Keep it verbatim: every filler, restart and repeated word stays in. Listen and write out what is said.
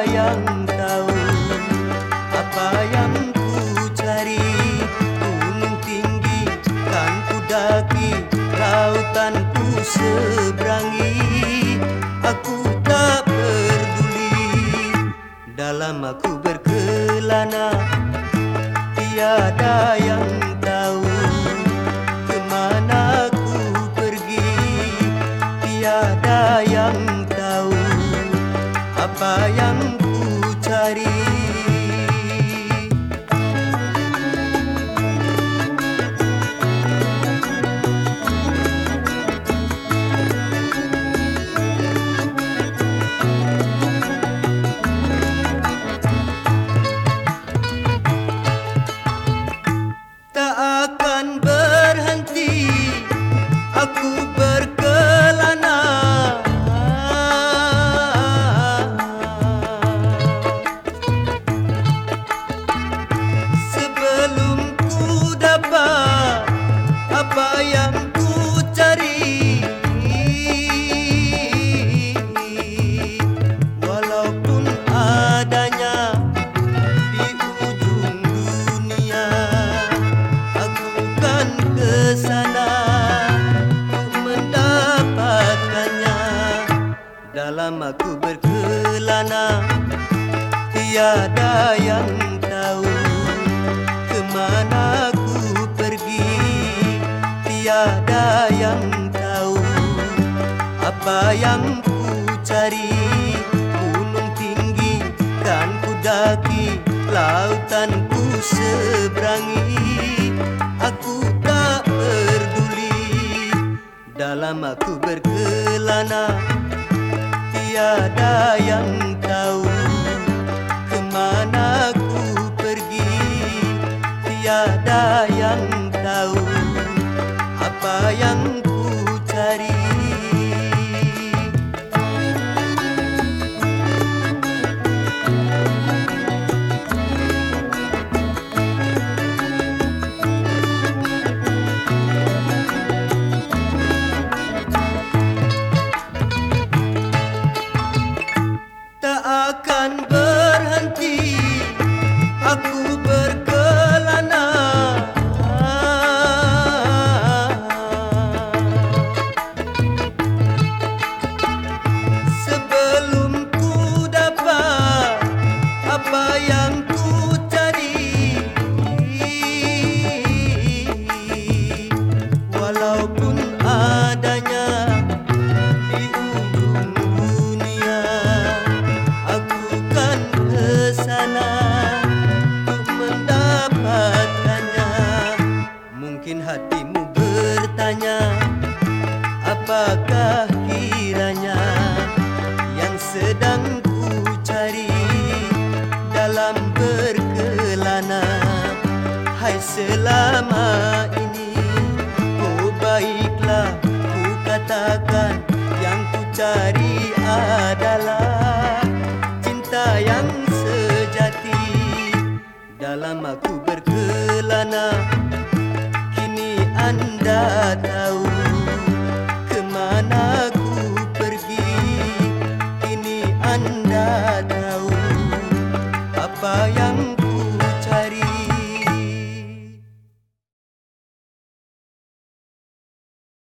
yang tahu apa yang ku cari. Gunung tinggi kan ku daki, lautan ku seberangi. Aku tak peduli, dalam aku berkelana, tiada yang tahu kemana ku pergi. Tiada yang tahu apa yang ku cari. Tak akan berhenti aku berkelana, sebelum ku dapat apa yang ku cari. Walaupun adanya di ujung dunia, aku kan ke sana untuk mendapatkannya. Dalam aku berkelana, tiada yang tahu kemana ku pergi. Tiada yang tahu apa yang ku cari. Gunung tinggi kan ku daki, lautan ku seberangi. Aku tak peduli, dalam aku berkelana, tiada yang tahu kemana ku pergi. Tiada yang tahu apa yang ku cari. Tak akan berhenti aku berkelana, sebelum ku dapat apa yang ku cari. Walaupun adanya di ujung dunia, aku kan ke sana untuk mendapatkannya. Mungkin hatimu bertanya, apakah kiranya yang sedang ku cari dalam berkelana? Hai, selama ini, oh baiklah ku katakan, yang ku cari adalah cinta yang sejati. Dalam aku berkelana, kini anda tahu